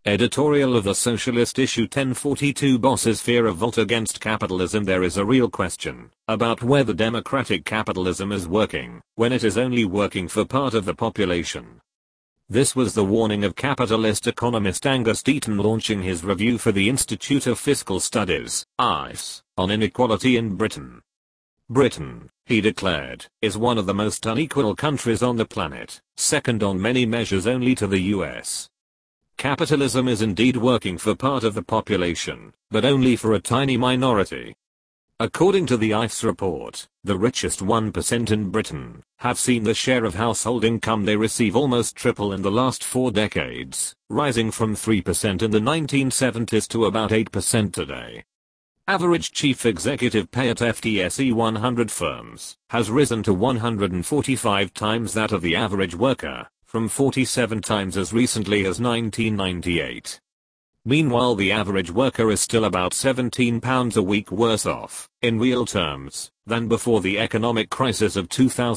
Editorial of the Socialist issue 1042 Bosses fear a revolt against capitalism. There is a real question about whether democratic capitalism is working when it is only working for part of the population. This was the warning of capitalist economist Angus Deaton launching his review for the Institute of Fiscal Studies, IFS, on inequality in Britain. Britain, he declared, is one of the most unequal countries on the planet, second on many measures only to the US. Capitalism is indeed working for part of the population, but only for a tiny minority. According to the IFS report, the richest 1% in Britain have seen the share of household income they receive almost triple in the last 4 decades, rising from 3% in the 1970s to about 8% today. Average chief executive pay at FTSE 100 firms has risen to 145 times that of the average worker, from 47 times as recently as 1998. Meanwhile, the average worker is still about £17 a week worse off, in real terms, than before the economic crisis of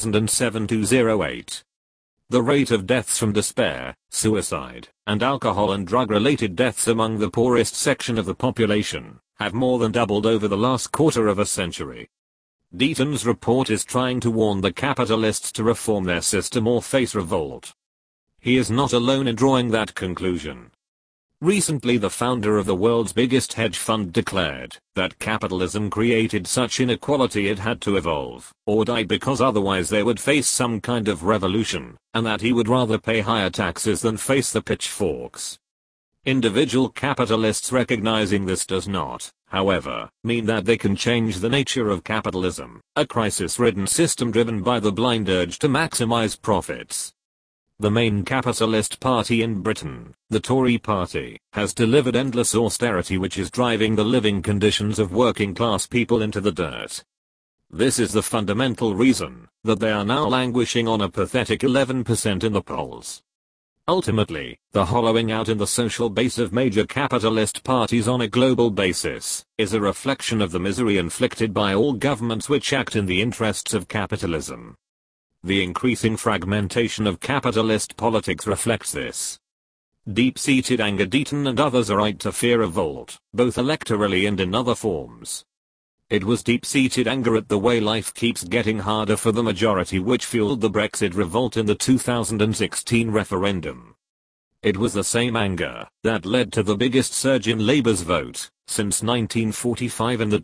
2007-08. The rate of deaths from despair, suicide, and alcohol and drug-related deaths among the poorest section of the population have more than doubled over the last quarter of a century. Deaton's report is trying to warn the capitalists to reform their system or face revolt. He is not alone in drawing that conclusion. Recently, the founder of the world's biggest hedge fund declared that capitalism created such inequality it had to evolve or die because otherwise they would face some kind of revolution, and that he would rather pay higher taxes than face the pitchforks. Individual capitalists recognizing this does not, however, mean that they can change the nature of capitalism, a crisis-ridden system driven by the blind urge to maximize profits. The main capitalist party in Britain, the Tory party, has delivered endless austerity which is driving the living conditions of working class people into the dirt. This is the fundamental reason that they are now languishing on a pathetic 11% in the polls. Ultimately, the hollowing out in the social base of major capitalist parties on a global basis is a reflection of the misery inflicted by all governments which act in the interests of capitalism. The increasing fragmentation of capitalist politics reflects this. Deep-seated anger. Deaton and others are right to fear a revolt, both electorally and in other forms. It was deep-seated anger at the way life keeps getting harder for the majority which fueled the Brexit revolt in the 2016 referendum. It was the same anger that led to the biggest surge in Labour's vote since 1945 in the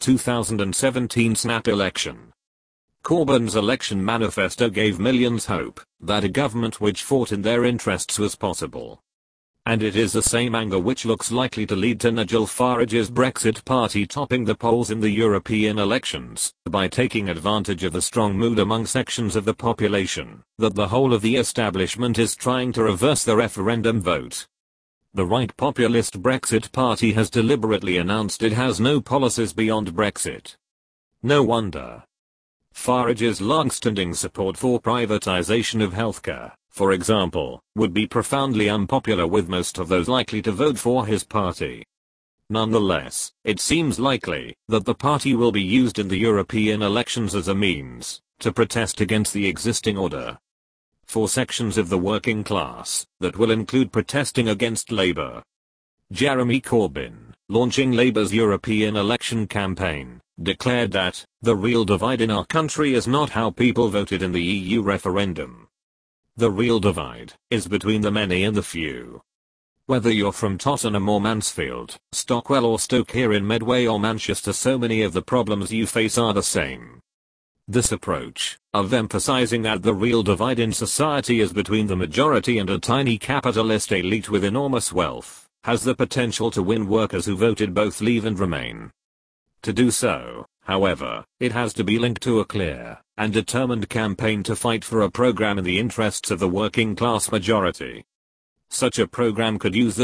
2017 snap election. Corbyn's election manifesto gave millions hope that a government which fought in their interests was possible. And it is the same anger which looks likely to lead to Nigel Farage's Brexit party topping the polls in the European elections, by taking advantage of the strong mood among sections of the population that the whole of the establishment is trying to reverse the referendum vote. The right populist Brexit party has deliberately announced it has no policies beyond Brexit. No wonder. Farage's long-standing support for privatization of healthcare, for example, would be profoundly unpopular with most of those likely to vote for his party. Nonetheless, it seems likely that the party will be used in the European elections as a means to protest against the existing order. For sections of the working class, that will include protesting against Labour. Jeremy Corbyn, launching Labour's European election campaign, declared that the real divide in our country is not how people voted in the EU referendum. The real divide is between the many and the few. Whether you're from Tottenham or Mansfield, Stockwell or Stoke here in Medway or Manchester, so many of the problems you face are the same. This approach of emphasizing that the real divide in society is between the majority and a tiny capitalist elite with enormous wealth has the potential to win workers who voted both Leave and Remain. To do so, however, it has to be linked to a clear and determined campaign to fight for a program in the interests of the working class majority. Such a program could use the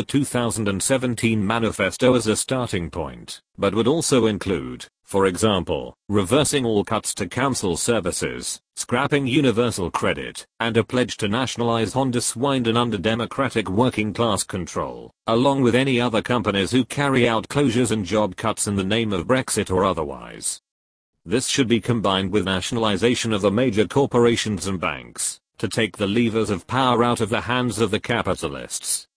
2017 manifesto as a starting point, but would also include, for example, reversing all cuts to council services, scrapping universal credit, and a pledge to nationalize Honda Swindon under democratic working class control, along with any other companies who carry out closures and job cuts in the name of Brexit or otherwise. This should be combined with nationalization of the major corporations and banks, to take the levers of power out of the hands of the capitalists,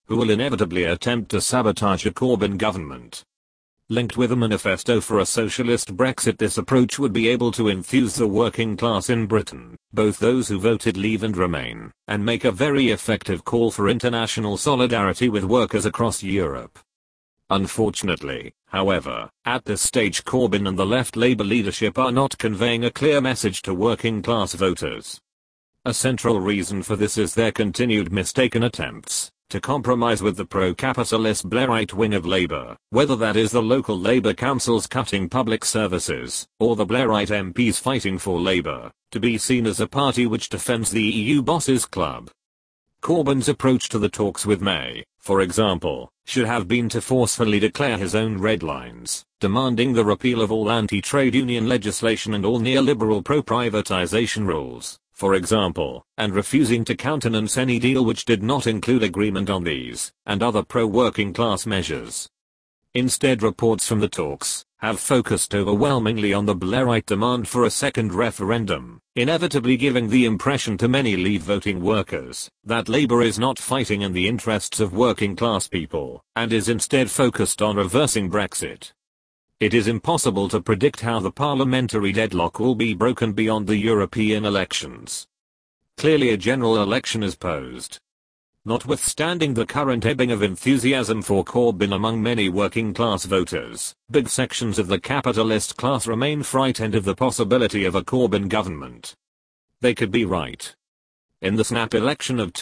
who will inevitably attempt to sabotage a Corbyn government. Linked with a manifesto for a socialist Brexit, this approach would be able to enthuse the working class in Britain, both those who voted Leave and Remain, and make a very effective call for international solidarity with workers across Europe. Unfortunately, however, at this stage Corbyn and the left Labour leadership are not conveying a clear message to working class voters. A central reason for this is their continued mistaken attempts to compromise with the pro-capitalist Blairite wing of Labour, whether that is the local Labour councils cutting public services, or the Blairite MPs fighting for Labour, to be seen as a party which defends the EU bosses club. Corbyn's approach to the talks with May, for example, should have been to forcefully declare his own red lines, demanding the repeal of all anti-trade union legislation and all neoliberal pro-privatization rules, for example, and refusing to countenance any deal which did not include agreement on these, and other pro-working class measures. Instead, reports from the talks have focused overwhelmingly on the Blairite demand for a second referendum, inevitably giving the impression to many Leave voting workers that Labour is not fighting in the interests of working class people, and is instead focused on reversing Brexit. It is impossible to predict how the parliamentary deadlock will be broken beyond the European elections. Clearly a general election is posed. Notwithstanding the current ebbing of enthusiasm for Corbyn among many working class voters, big sections of the capitalist class remain frightened of the possibility of a Corbyn government. They could be right. In the snap election of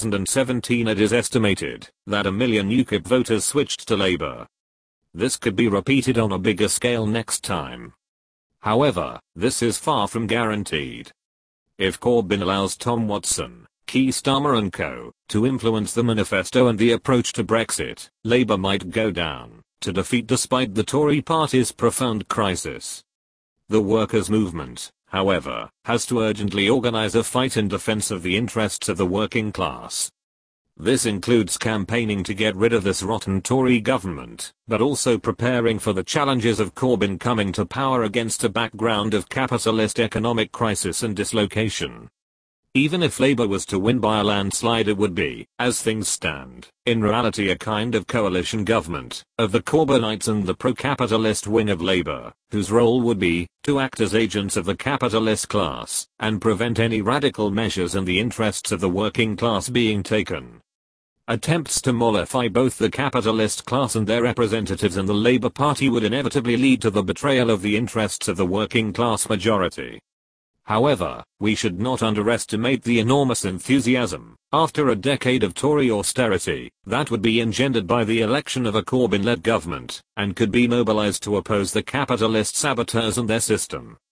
2017 it is estimated that 1 million UKIP voters switched to Labour. This could be repeated on a bigger scale next time. However, this is far from guaranteed. If Corbyn allows Tom Watson, Keir Starmer and co. to influence the manifesto and the approach to Brexit, Labour might go down to defeat despite the Tory party's profound crisis. The workers' movement, however, has to urgently organise a fight in defence of the interests of the working class. This includes campaigning to get rid of this rotten Tory government, but also preparing for the challenges of Corbyn coming to power against a background of capitalist economic crisis and dislocation. Even if Labour was to win by a landslide, it would be, as things stand, in reality a kind of coalition government of the Corbynites and the pro-capitalist wing of Labour, whose role would be to act as agents of the capitalist class and prevent any radical measures in the interests of the working class being taken. Attempts to mollify both the capitalist class and their representatives in the Labour Party would inevitably lead to the betrayal of the interests of the working class majority. However, we should not underestimate the enormous enthusiasm, after a decade of Tory austerity, that would be engendered by the election of a Corbyn-led government, and could be mobilised to oppose the capitalist saboteurs and their system.